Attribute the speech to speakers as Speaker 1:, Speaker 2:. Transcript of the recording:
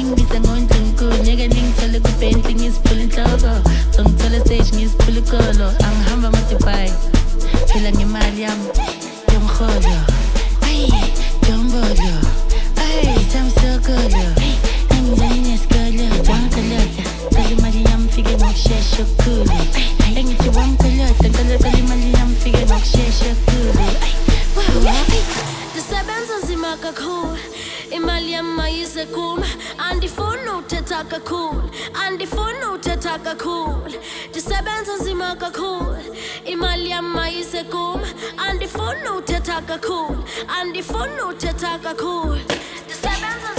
Speaker 1: ningibisa ngondlunkulu ngeke ningithole kubhentli ngiziphula inhloko zongithola stage ngiziphula ikolo angihamba ama-Dubai phela ngemali yami yomrholo ay yombolo ay samsokolo engizani nesikolo wangikolota cala imali yami fike ngokushesha okukhulu engithi wangikolota cala imali yami fike ngokushesha okukhulu
Speaker 2: ndisebenza nzima kakhulu imali yami mayise kum andifuni uthetha kakhulu andifuni uthetha kakhulu ndisebenza nzima kakhulu imali yami mayise kum andifuni uthetha kakhulu andifuni uthetha kakhulu ndisebenza